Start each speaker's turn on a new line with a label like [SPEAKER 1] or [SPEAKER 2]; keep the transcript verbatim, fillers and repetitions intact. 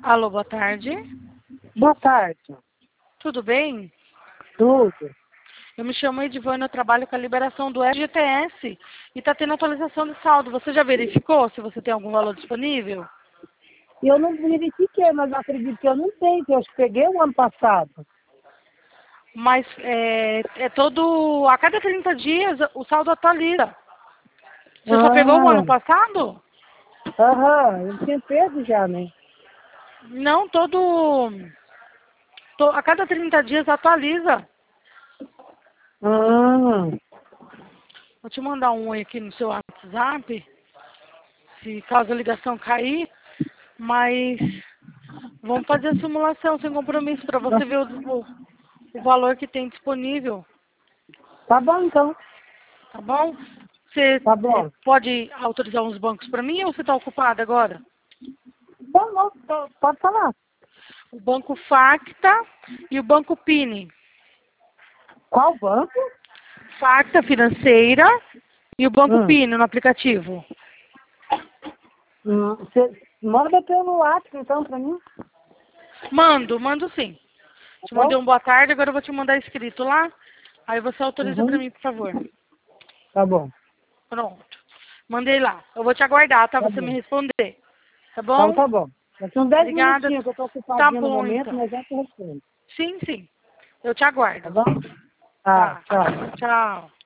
[SPEAKER 1] Alô, boa tarde.
[SPEAKER 2] Boa tarde.
[SPEAKER 1] Tudo bem?
[SPEAKER 2] Tudo.
[SPEAKER 1] Eu me chamo Edivana, eu trabalho com a liberação do F G T S e está tendo atualização de saldo. Você já verificou se você tem algum valor disponível?
[SPEAKER 2] Eu não verifiquei, mas eu acredito que eu não tenho, que eu peguei o ano passado.
[SPEAKER 1] Mas é, é todo... A cada trinta dias o saldo atualiza. Você
[SPEAKER 2] Ah,
[SPEAKER 1] só pegou o ano passado?
[SPEAKER 2] Aham, eu tinha pego já, né?
[SPEAKER 1] Não, todo... to- A cada trinta dias atualiza.
[SPEAKER 2] Ah,
[SPEAKER 1] Vou te mandar um oi aqui no seu WhatsApp, se caso a ligação cair, mas vamos fazer a simulação sem compromisso para você ver o, o, o valor que tem disponível,
[SPEAKER 2] tá bom então.
[SPEAKER 1] tá bom? Você
[SPEAKER 2] Tá
[SPEAKER 1] eh,
[SPEAKER 2] bom.
[SPEAKER 1] pode autorizar uns bancos para mim ou você está ocupado agora?
[SPEAKER 2] Não, não, tô- pode falar.
[SPEAKER 1] O Banco Facta e o Banco Pini.
[SPEAKER 2] Qual banco?
[SPEAKER 1] Facta Financeira e o Banco
[SPEAKER 2] Hum.
[SPEAKER 1] Pini no aplicativo.
[SPEAKER 2] Hum, Você manda pelo WhatsApp então pra mim,
[SPEAKER 1] Mando, mando sim.
[SPEAKER 2] tá
[SPEAKER 1] Te
[SPEAKER 2] bom?
[SPEAKER 1] mandei um boa tarde, agora eu vou te mandar escrito lá. Aí você autoriza para
[SPEAKER 2] Uhum.
[SPEAKER 1] mim, por favor.
[SPEAKER 2] Tá bom.
[SPEAKER 1] Pronto. Mandei lá. Eu vou te aguardar, tá?
[SPEAKER 2] Tá
[SPEAKER 1] Você
[SPEAKER 2] bom.
[SPEAKER 1] me responder. Tá
[SPEAKER 2] Então
[SPEAKER 1] bom?
[SPEAKER 2] tá bom. Daqui uns dez
[SPEAKER 1] Obrigada.
[SPEAKER 2] minutinhos que eu tô
[SPEAKER 1] Tá
[SPEAKER 2] ocupadinho no
[SPEAKER 1] bom,
[SPEAKER 2] momento,
[SPEAKER 1] então.
[SPEAKER 2] mas já te respondo.
[SPEAKER 1] Sim, sim. Eu te
[SPEAKER 2] Tá
[SPEAKER 1] aguardo.
[SPEAKER 2] bom? Tá,
[SPEAKER 1] Tá.
[SPEAKER 2] tchau.
[SPEAKER 1] Tchau.